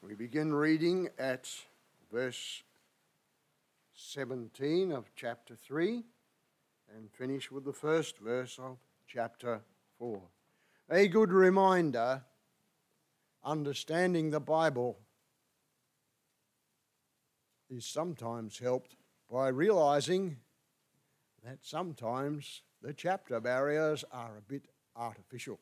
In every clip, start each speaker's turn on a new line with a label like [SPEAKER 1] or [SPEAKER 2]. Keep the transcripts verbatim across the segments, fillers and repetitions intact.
[SPEAKER 1] We begin reading at verse seventeen of chapter three and finish with the first verse of chapter four. A good reminder, understanding the Bible is sometimes helped by realizing that sometimes the chapter barriers are a bit artificial.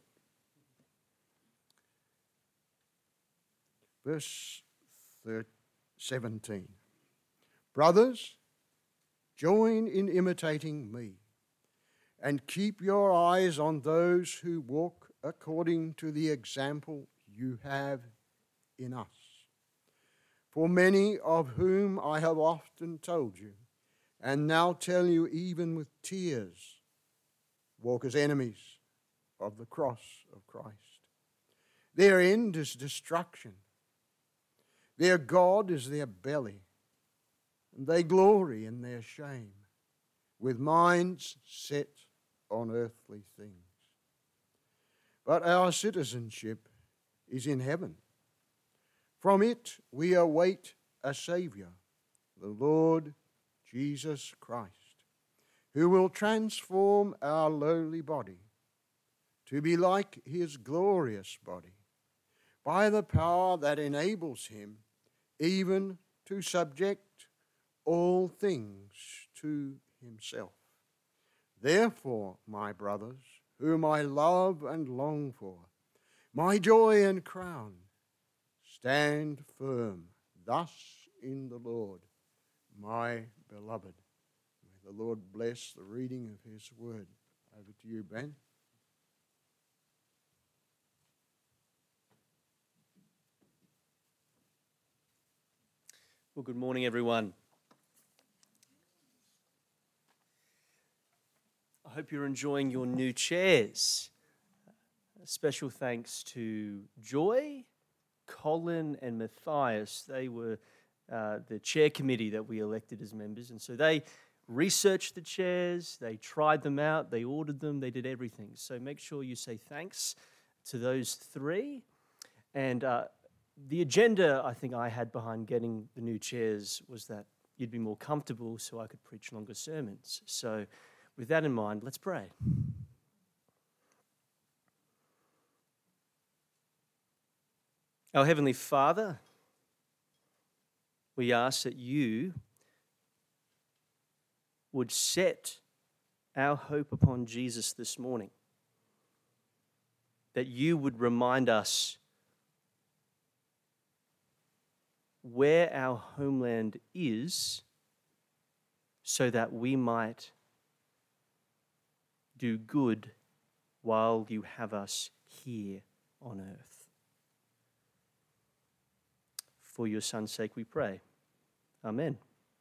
[SPEAKER 1] Verse seventeen. Brothers, join in imitating me, and keep your eyes on those who walk according to the example you have in us. For many of whom I have often told you, and now tell you even with tears, walk as enemies of the cross of Christ. Their end is destruction. Their God is their belly, and they glory in their shame, with minds set on earthly things. But our citizenship is in heaven. From it we await a Saviour, the Lord Jesus Christ, who will transform our lowly body to be like his glorious body, by the power that enables him even to subject all things to himself. Therefore, my brothers, whom I love and long for, my joy and crown, stand firm thus in the Lord, my beloved. May the Lord bless the reading of his word. Over to you, Ben.
[SPEAKER 2] Well, good morning, everyone. I hope you're enjoying your new chairs. A special thanks to Joy, Colin, and Matthias. They were uh, the chair committee that we elected as members, and so they researched the chairs, they tried them out, they ordered them, they did everything. So make sure you say thanks to those three. And uh, The agenda I think I had behind getting the new chairs was that you'd be more comfortable so I could preach longer sermons. So with that in mind, let's pray. Our Heavenly Father, we ask that you would set our hope upon Jesus this morning, that you would remind us where our homeland is, so that we might do good while you have us here on earth. For your Son's sake we pray. Amen.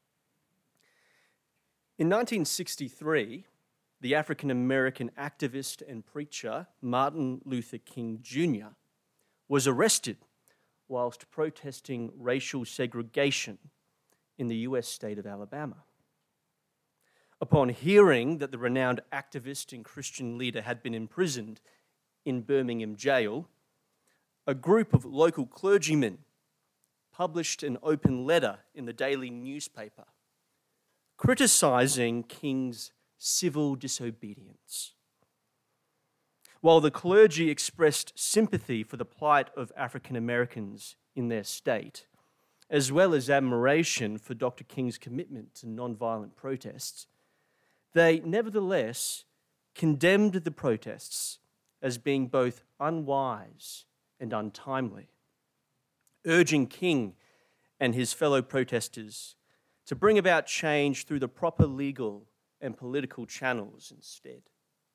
[SPEAKER 2] In nineteen sixty-three, the African-American activist and preacher Martin Luther King Junior was arrested whilst protesting racial segregation in the U S state of Alabama. Upon hearing that the renowned activist and Christian leader had been imprisoned in Birmingham jail, a group of local clergymen published an open letter in the daily newspaper criticising King's civil disobedience. While the clergy expressed sympathy for the plight of African Americans in their state, as well as admiration for Doctor King's commitment to nonviolent protests, they nevertheless condemned the protests as being both unwise and untimely, urging King and his fellow protesters to bring about change through the proper legal and political channels instead.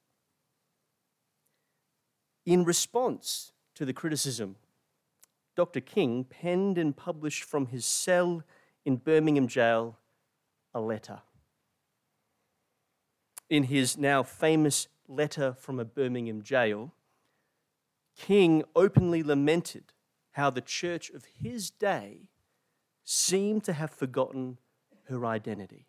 [SPEAKER 2] In response to the criticism, Doctor King penned and published from his cell in Birmingham jail a letter. In his now famous letter from a Birmingham jail, King openly lamented how the church of his day seemed to have forgotten her identity.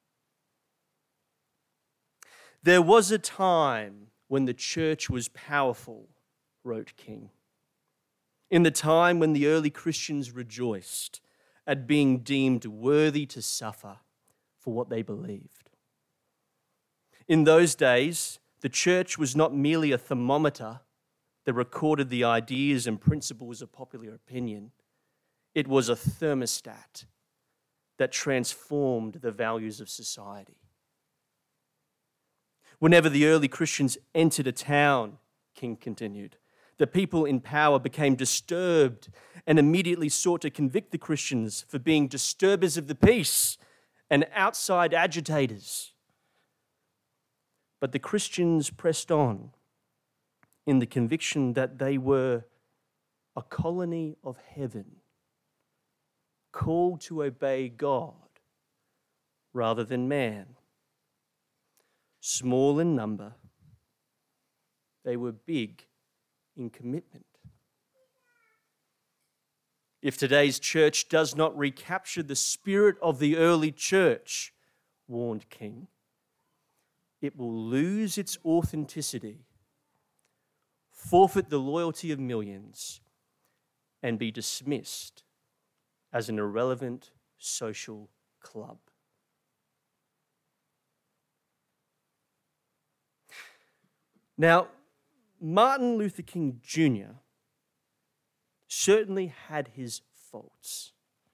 [SPEAKER 2] There was a time when the church was powerful, wrote King, in the time when the early Christians rejoiced at being deemed worthy to suffer for what they believed. In those days, the church was not merely a thermometer that recorded the ideas and principles of popular opinion. It was a thermostat that transformed the values of society. Whenever the early Christians entered a town, King continued, the people in power became disturbed and immediately sought to convict the Christians for being disturbers of the peace and outside agitators. But the Christians pressed on in the conviction that they were a colony of heaven, called to obey God rather than man. Small in number, they were big in commitment. If today's church does not recapture the spirit of the early church, warned King, it will lose its authenticity, forfeit the loyalty of millions, and be dismissed as an irrelevant social club. Now, Martin Luther King Junior certainly had his faults.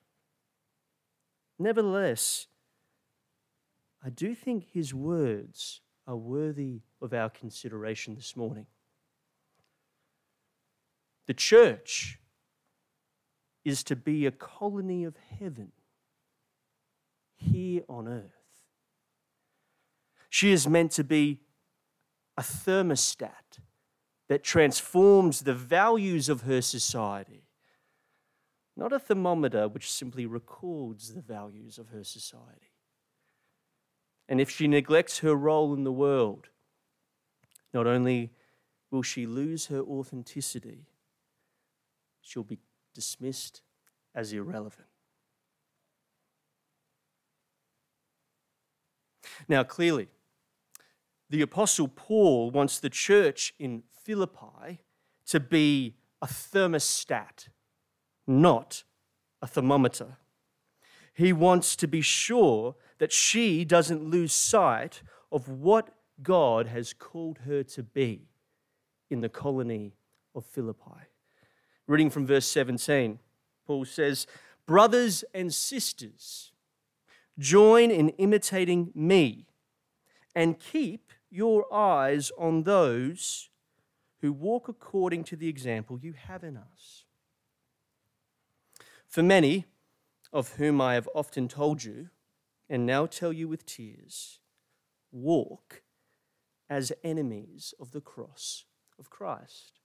[SPEAKER 2] Nevertheless, I do think his words are worthy of our consideration this morning. The church is to be a colony of heaven here on earth. She is meant to be a thermostat that transforms the values of her society, not a thermometer which simply records the values of her society. And if she neglects her role in the world, not only will she lose her authenticity, she'll be dismissed as irrelevant. Now, clearly, the Apostle Paul wants the church in Philippi to be a thermostat, not a thermometer. He wants to be sure that she doesn't lose sight of what God has called her to be in the colony of Philippi. Reading from verse seventeen, Paul says, "Brothers and sisters, join in imitating me and keep your eyes on those who walk according to the example you have in us. For many, of whom I have often told you, and now tell you with tears, walk as enemies of the cross of Christ."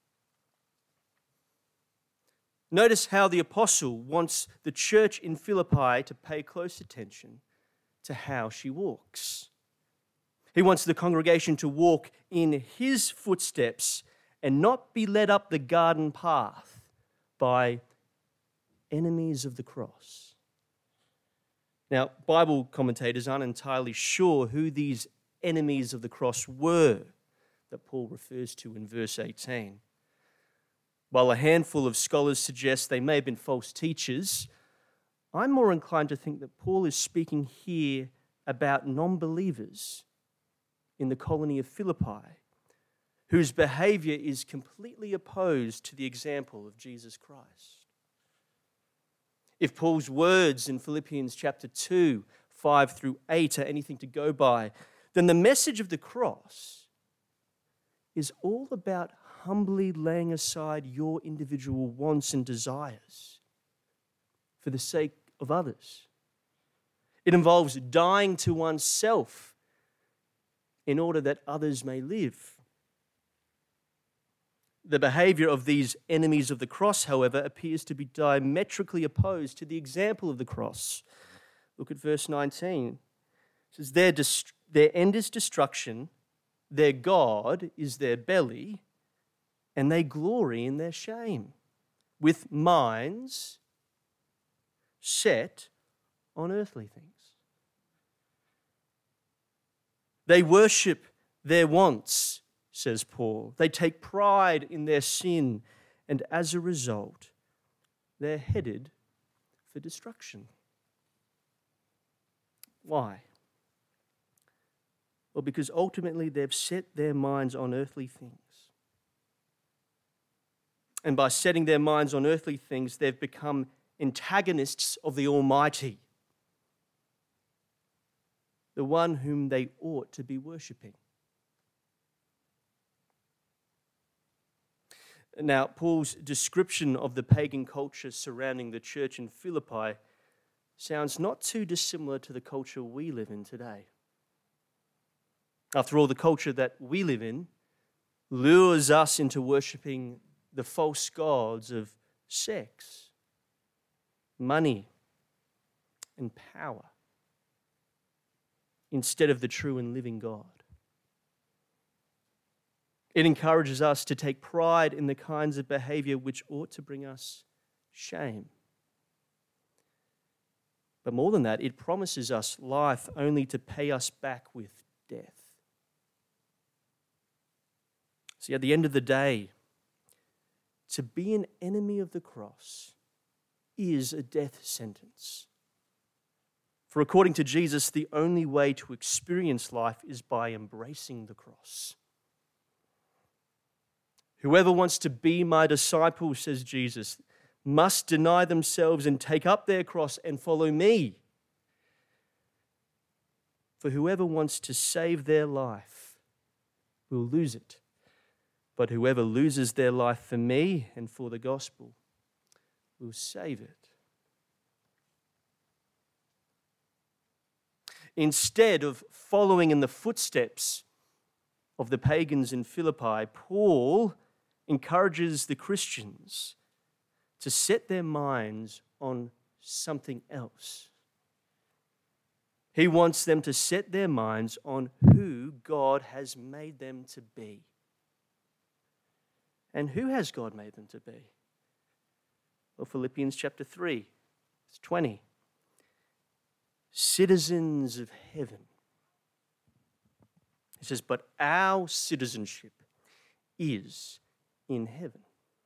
[SPEAKER 2] Notice how the apostle wants the church in Philippi to pay close attention to how she walks. He wants the congregation to walk in his footsteps and not be led up the garden path by enemies of the cross. Now, Bible commentators aren't entirely sure who these enemies of the cross were that Paul refers to in verse eighteen. While a handful of scholars suggest they may have been false teachers, I'm more inclined to think that Paul is speaking here about non-believers in the colony of Philippi, whose behavior is completely opposed to the example of Jesus Christ. If Paul's words in Philippians chapter two, five through eight are anything to go by, then the message of the cross is all about humbly laying aside your individual wants and desires for the sake of others. It involves dying to oneself in order that others may live. The behavior of these enemies of the cross, however, appears to be diametrically opposed to the example of the cross. Look at verse nineteen. It says, their, dist- their end is destruction, their God is their belly, and they glory in their shame, with minds set on earthly things. They worship their wants, says Paul. They take pride in their sin and as a result, they're headed for destruction. Why? Well, because ultimately they've set their minds on earthly things. And by setting their minds on earthly things, they've become antagonists of the Almighty, the one whom they ought to be worshipping. Now, Paul's description of the pagan culture surrounding the church in Philippi sounds not too dissimilar to the culture we live in today. After all, the culture that we live in lures us into worshipping the false gods of sex, money, and power instead of the true and living God. It encourages us to take pride in the kinds of behavior which ought to bring us shame. But more than that, it promises us life only to pay us back with death. See, at the end of the day, to be an enemy of the cross is a death sentence. For according to Jesus, the only way to experience life is by embracing the cross. Whoever wants to be my disciple, says Jesus, must deny themselves and take up their cross and follow me. For whoever wants to save their life will lose it. But whoever loses their life for me and for the gospel will save it. Instead of following in the footsteps of the pagans in Philippi, Paul encourages the Christians to set their minds on something else. He wants them to set their minds on who God has made them to be. And who has God made them to be? Well, Philippians chapter three, verse twenty. Citizens of heaven. He says, but our citizenship is in heaven.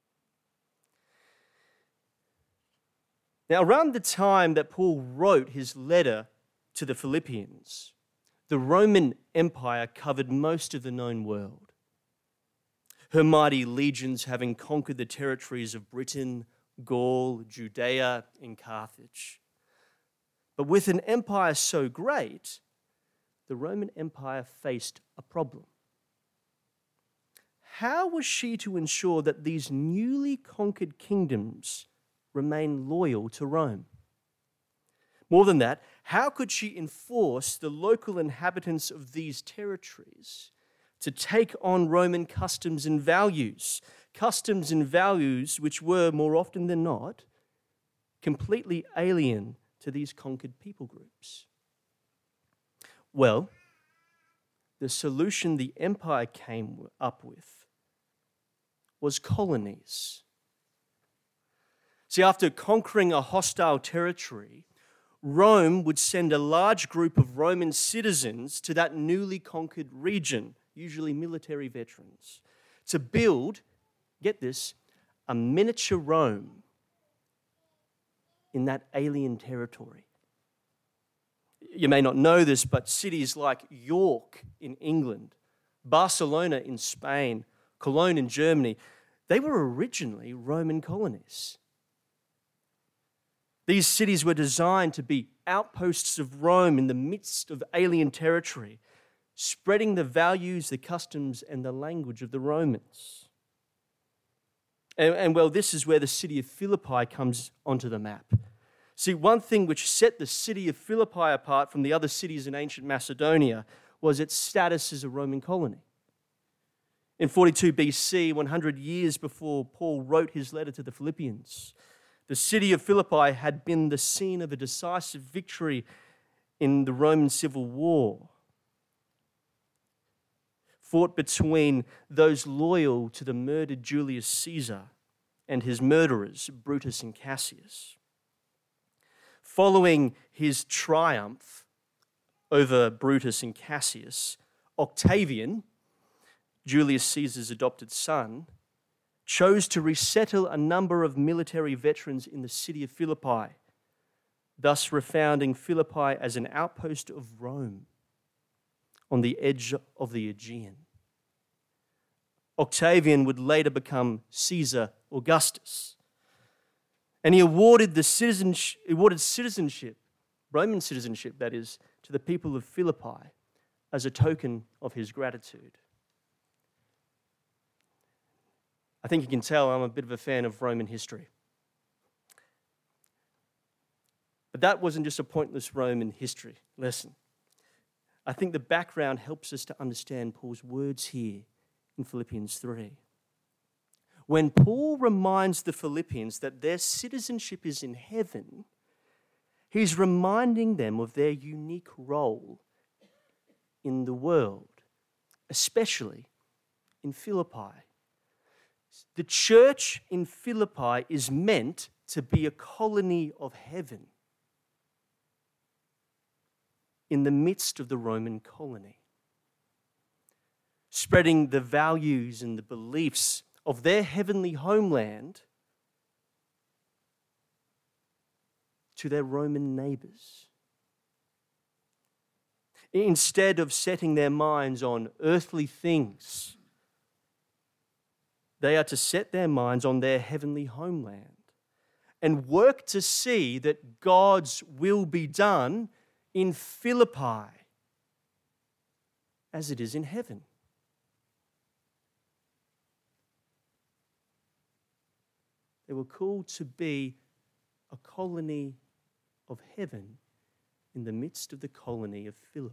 [SPEAKER 2] Now, around the time that Paul wrote his letter to the Philippians, the Roman Empire covered most of the known world. Her mighty legions having conquered the territories of Britain, Gaul, Judea, and Carthage. But with an empire so great, the Roman Empire faced a problem. How was she to ensure that these newly conquered kingdoms remain loyal to Rome? More than that, how could she enforce the local inhabitants of these territories to take on Roman customs and values, customs and values which were, more often than not, completely alien to these conquered people groups? Well, the solution the empire came up with was colonies. See, after conquering a hostile territory, Rome would send a large group of Roman citizens to that newly conquered region, usually military veterans, to build, get this, a miniature Rome in that alien territory. You may not know this, but cities like York in England, Barcelona in Spain, Cologne in Germany, they were originally Roman colonies. These cities were designed to be outposts of Rome in the midst of alien territory, spreading the values, the customs, and the language of the Romans. And, and well, this is where the city of Philippi comes onto the map. See, one thing which set the city of Philippi apart from the other cities in ancient Macedonia was its status as a Roman colony. In forty-two B C, one hundred years before Paul wrote his letter to the Philippians, the city of Philippi had been the scene of a decisive victory in the Roman Civil War, fought between those loyal to the murdered Julius Caesar and his murderers, Brutus and Cassius. Following his triumph over Brutus and Cassius, Octavian, Julius Caesar's adopted son, chose to resettle a number of military veterans in the city of Philippi, thus refounding Philippi as an outpost of Rome on the edge of the Aegean. Octavian would later become Caesar Augustus, and he awarded the citizenship, awarded citizenship, Roman citizenship that is, to the people of Philippi as a token of his gratitude. I think you can tell I'm a bit of a fan of Roman history. But that wasn't just a pointless Roman history lesson. I think the background helps us to understand Paul's words here in Philippians three. When Paul reminds the Philippians that their citizenship is in heaven, he's reminding them of their unique role in the world, especially in Philippi. The church in Philippi is meant to be a colony of heaven in the midst of the Roman colony, spreading the values and the beliefs of their heavenly homeland to their Roman neighbors. Instead of setting their minds on earthly things, they are to set their minds on their heavenly homeland and work to see that God's will be done in Philippi as it is in heaven. They were called to be a colony of heaven in the midst of the colony of Philippi.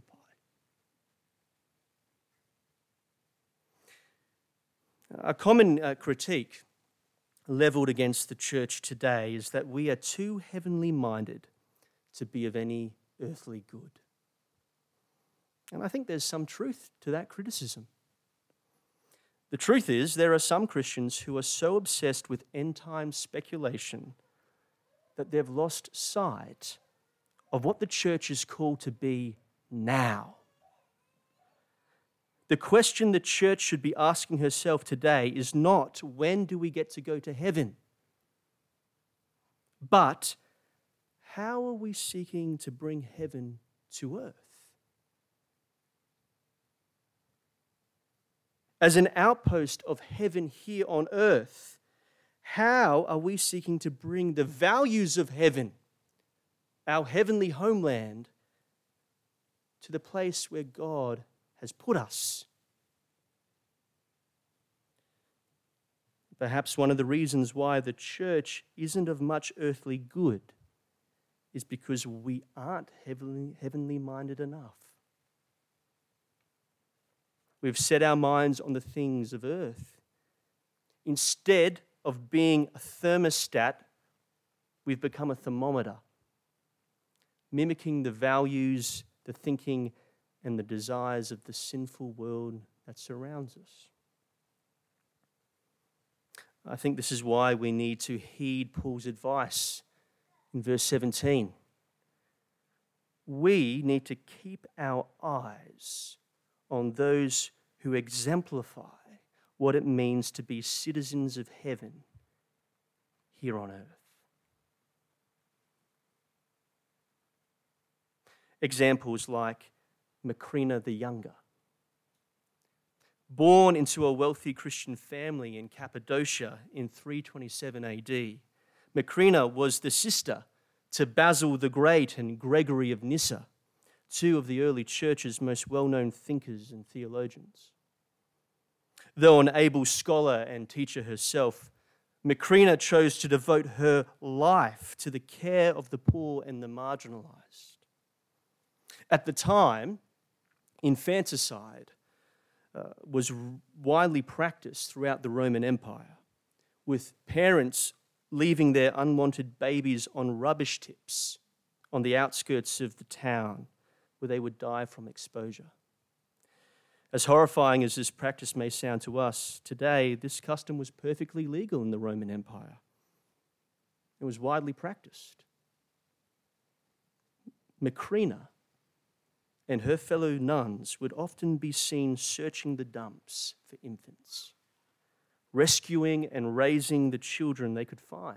[SPEAKER 2] A common uh, critique leveled against the church today is that we are too heavenly minded to be of any earthly good. And I think there's some truth to that criticism. The truth is, there are some Christians who are so obsessed with end-time speculation that they've lost sight of what the church is called to be now. The question the church should be asking herself today is not, when do we get to go to heaven? But, how are we seeking to bring heaven to earth? As an outpost of heaven here on earth, how are we seeking to bring the values of heaven, our heavenly homeland, to the place where God has put us? Perhaps one of the reasons why the church isn't of much earthly good is because we aren't heavenly, heavenly minded enough. We've set our minds on the things of earth. Instead of being a thermostat, we've become a thermometer, mimicking the values, the thinking, and the desires of the sinful world that surrounds us. I think this is why we need to heed Paul's advice in verse seventeen. We need to keep our eyes on those who exemplify what it means to be citizens of heaven here on earth. Examples like Macrina the Younger. Born into a wealthy Christian family in Cappadocia in three twenty-seven A D, Macrina was the sister to Basil the Great and Gregory of Nyssa, two of the early church's most well-known thinkers and theologians. Though an able scholar and teacher herself, Macrina chose to devote her life to the care of the poor and the marginalized. At the time, infanticide uh, was widely practiced throughout the Roman Empire, with parents leaving their unwanted babies on rubbish tips on the outskirts of the town where they would die from exposure. As horrifying as this practice may sound to us today, this custom was perfectly legal in the Roman Empire. It was widely practiced. Macrina and her fellow nuns would often be seen searching the dumps for infants, rescuing and raising the children they could find.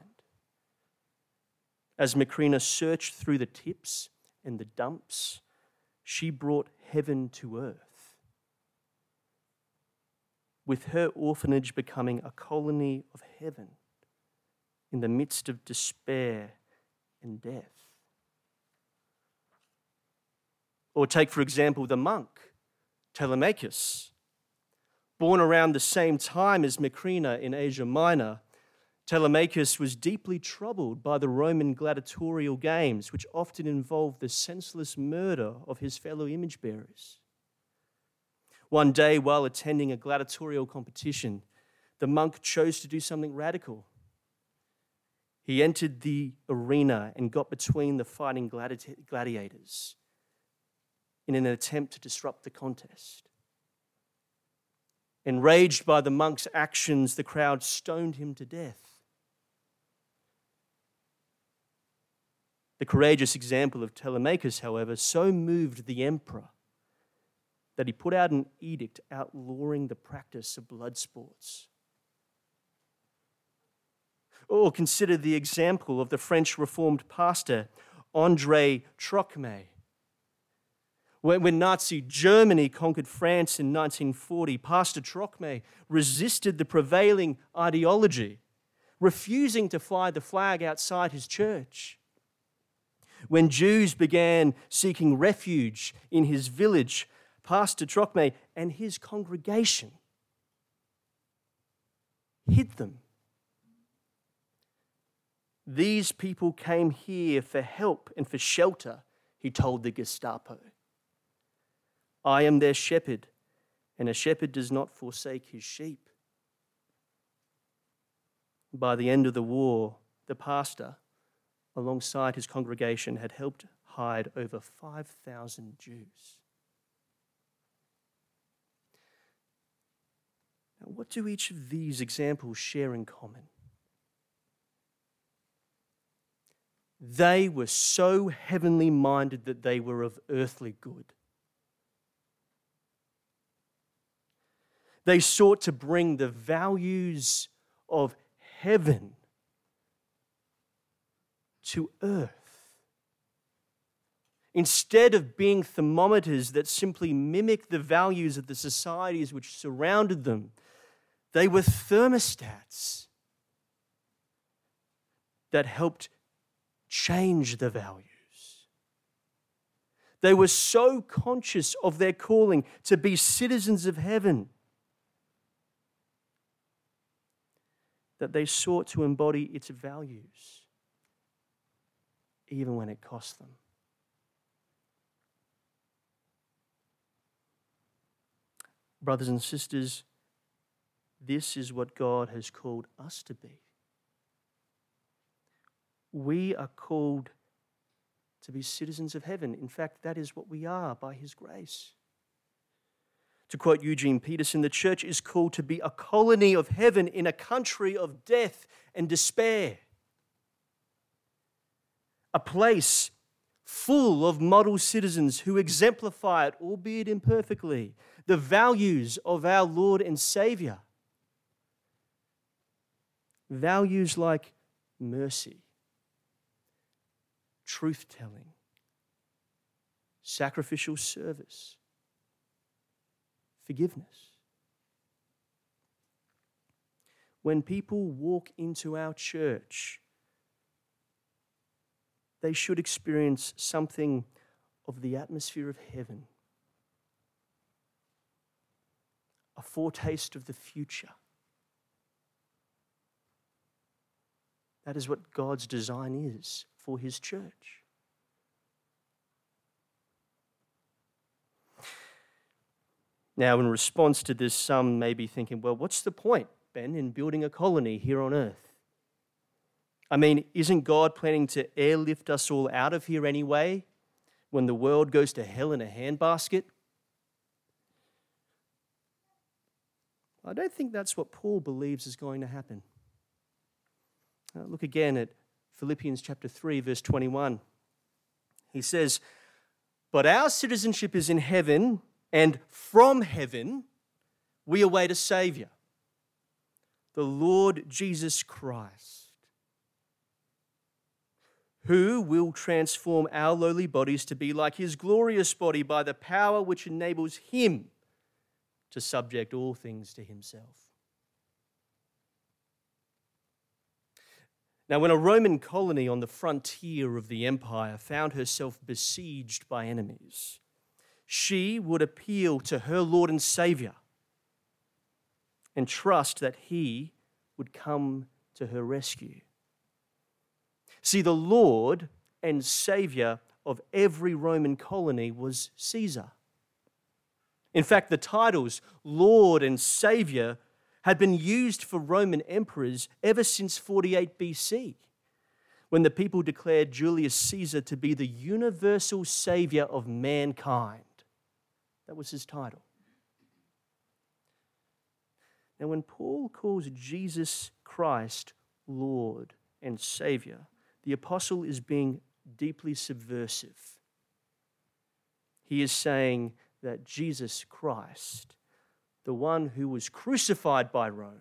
[SPEAKER 2] As Macrina searched through the tips and the dumps, she brought heaven to earth, with her orphanage becoming a colony of heaven in the midst of despair and death. Or take, for example, the monk, Telemachus. Born around the same time as Macrina in Asia Minor, Telemachus was deeply troubled by the Roman gladiatorial games, which often involved the senseless murder of his fellow image bearers. One day, while attending a gladiatorial competition, the monk chose to do something radical. He entered the arena and got between the fighting gladi- gladiators in an attempt to disrupt the contest. Enraged by the monk's actions, the crowd stoned him to death. The courageous example of Telemachus, however, so moved the emperor that he put out an edict outlawing the practice of blood sports. Or consider the example of the French Reformed pastor André Trocmé. When Nazi Germany conquered France in nineteen forty, Pastor Trocmé resisted the prevailing ideology, refusing to fly the flag outside his church. When Jews began seeking refuge in his village, Pastor Trocmé and his congregation hid them. These people came here for help and for shelter, he told the Gestapo. I am their shepherd, and a shepherd does not forsake his sheep. By the end of the war, the pastor, alongside his congregation, had helped hide over five thousand Jews. Now, what do each of these examples share in common? They were so heavenly minded that they were of earthly good. They sought to bring the values of heaven to earth. Instead of being thermometers that simply mimic the values of the societies which surrounded them, they were thermostats that helped change the values. They were so conscious of their calling to be citizens of heaven that they sought to embody its values, even when it cost them. Brothers and sisters, this is what God has called us to be. We are called to be citizens of heaven. In fact, that is what we are by His grace. To quote Eugene Peterson, the church is called to be a colony of heaven in a country of death and despair. A place full of model citizens who exemplify it, albeit imperfectly, the values of our Lord and Savior. Values like mercy, truth-telling, sacrificial service, forgiveness. When people walk into our church, they should experience something of the atmosphere of heaven, a foretaste of the future. That is what God's design is for His church. Now, in response to this, some may be thinking, well, what's the point, Ben, in building a colony here on earth? I mean, isn't God planning to airlift us all out of here anyway when the world goes to hell in a handbasket? I don't think that's what Paul believes is going to happen. Uh, look again at Philippians chapter three, verse twenty-one. He says, "But our citizenship is in heaven, and from heaven we await a Savior, the Lord Jesus Christ, who will transform our lowly bodies to be like his glorious body by the power which enables him to subject all things to himself. Now, when a Roman colony on the frontier of the empire found herself besieged by enemies, she would appeal to her Lord and Savior and trust that he would come to her rescue. See, the Lord and Savior of every Roman colony was Caesar. In fact, the titles Lord and Savior had been used for Roman emperors ever since forty-eight B C, when the people declared Julius Caesar to be the universal savior of mankind. That was his title. Now, when Paul calls Jesus Christ Lord and Savior, the apostle is being deeply subversive. He is saying that Jesus Christ, the one who was crucified by Rome,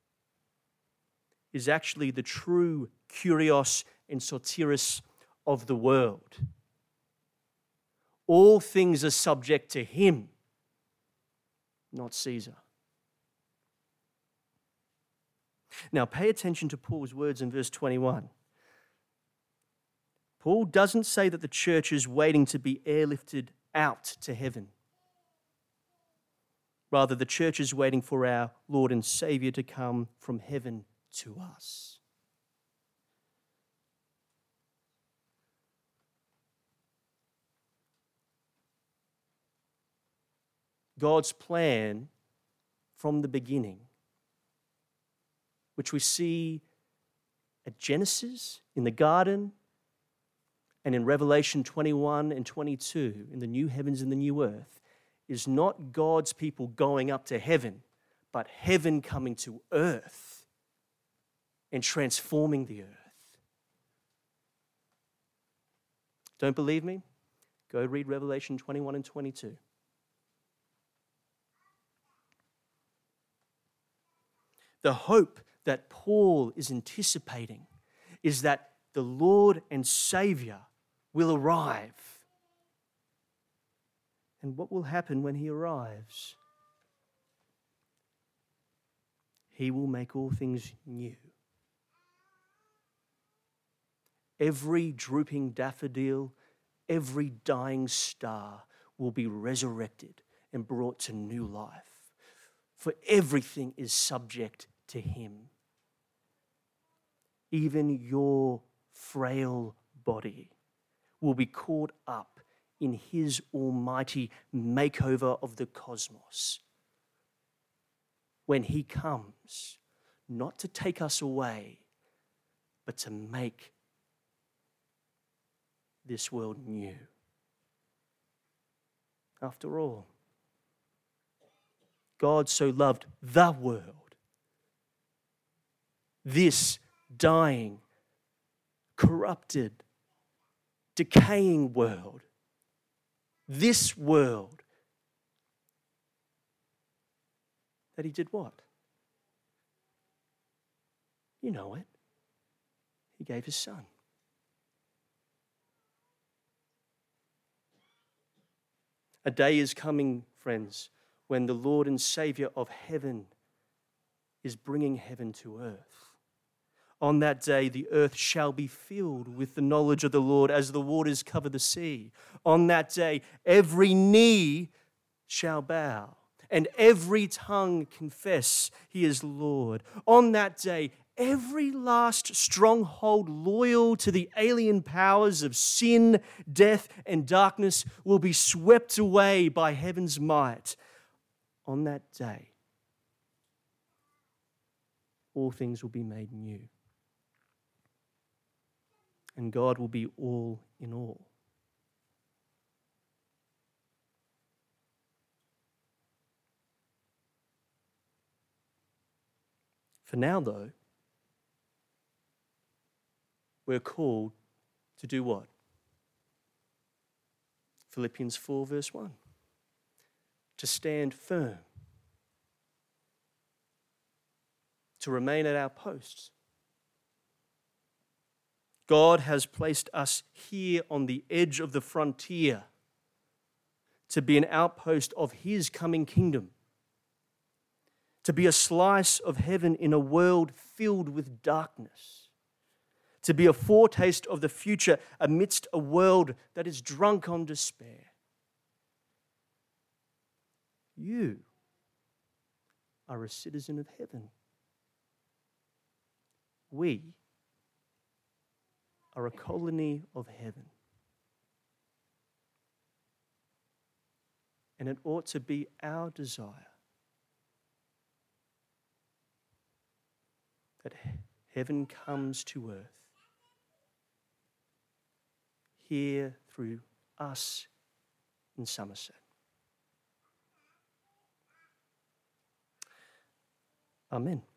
[SPEAKER 2] is actually the true Kyrios and Soteros of the world. All things are subject to him, not Caesar. Now, pay attention to Paul's words in verse twenty-one. Paul doesn't say that the church is waiting to be airlifted out to heaven. Rather, the church is waiting for our Lord and Savior to come from heaven to us. God's plan from the beginning, which we see at Genesis, in the garden, and in Revelation twenty-one and twenty-two, in the new heavens and the new earth, is not God's people going up to heaven, but heaven coming to earth and transforming the earth. Don't believe me? Go read Revelation twenty-one and twenty-two. The hope that Paul is anticipating is that the Lord and Savior will arrive. And what will happen when he arrives? He will make all things new. Every drooping daffodil, every dying star will be resurrected and brought to new life. For everything is subject to him. Even your frail body will be caught up in his almighty makeover of the cosmos when he comes, not to take us away, but to make this world new. After all, God so loved the world, this dying, corrupted, decaying world, this world, that he did what? You know it. He gave his son. A day is coming, friends, when the Lord and Savior of heaven is bringing heaven to earth. On that day, the earth shall be filled with the knowledge of the Lord as the waters cover the sea. On that day, every knee shall bow and every tongue confess he is Lord. On that day, every last stronghold loyal to the alien powers of sin, death, and darkness will be swept away by heaven's might. On that day, all things will be made new. And God will be all in all. For now, though, we're called to do what? Philippians four, verse one. To stand firm. to remain at our posts. God has placed us here on the edge of the frontier to be an outpost of His coming kingdom, to be a slice of heaven in a world filled with darkness, to be a foretaste of the future amidst a world that is drunk on despair. You are a citizen of heaven. We are a colony of heaven. And it ought to be our desire that heaven comes to earth here through us in Somerset. Amen.